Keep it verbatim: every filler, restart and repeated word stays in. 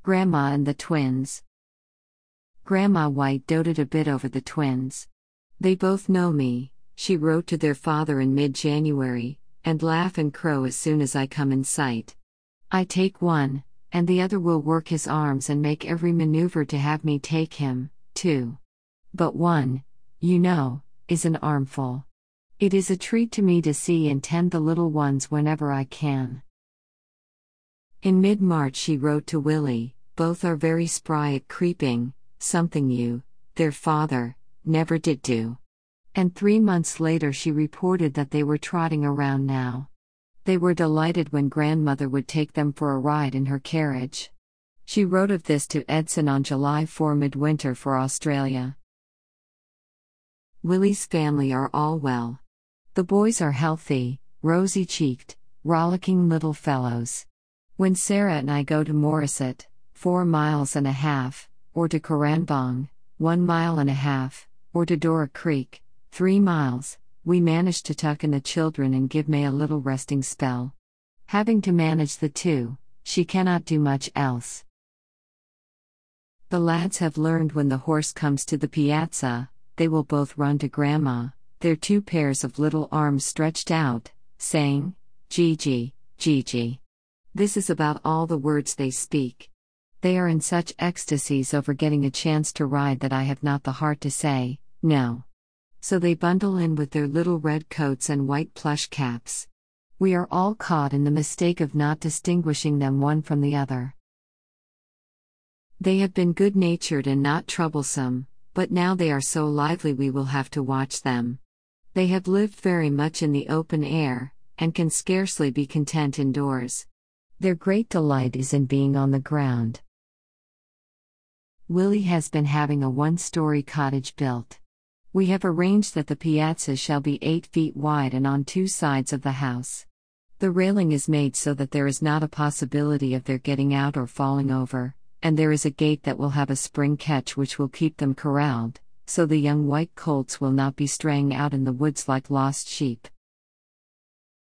Grandma and the Twins. Grandma White doted a bit over the twins. They both know me, she wrote to their father in mid-January, and laugh and crow as soon as I come in sight. I take one, and the other will work his arms and make every maneuver to have me take him, too. But one, you know, is an armful. It is a treat to me to see and tend the little ones whenever I can. In mid-March she wrote to Willie, both are very spry at creeping, something you, their father, never did do. And three months later she reported that they were trotting around now. They were delighted when grandmother would take them for a ride in her carriage. She wrote of this to Edson on July fourth midwinter for Australia. Willie's family are all well. The boys are healthy, rosy-cheeked, rollicking little fellows. When Sarah and I go to Morisset, four miles and a half, or to Coranbong, one mile and a half, or to Dora Creek, three miles, we manage to tuck in the children and give May a little resting spell. Having to manage the two, she cannot do much else. The lads have learned when the horse comes to the piazza, they will both run to Grandma, their two pairs of little arms stretched out, saying, Gigi, Gigi. This is about all the words they speak. They are in such ecstasies over getting a chance to ride that I have not the heart to say, no. So they bundle in with their little red coats and white plush caps. We are all caught in the mistake of not distinguishing them one from the other. They have been good-natured and not troublesome, but now they are so lively we will have to watch them. They have lived very much in the open air, and can scarcely be content indoors. Their great delight is in being on the ground. Willie has been having a one-story cottage built. We have arranged that the piazza shall be eight feet wide and on two sides of the house. The railing is made so that there is not a possibility of their getting out or falling over, and there is a gate that will have a spring catch which will keep them corralled, so the young white colts will not be straying out in the woods like lost sheep.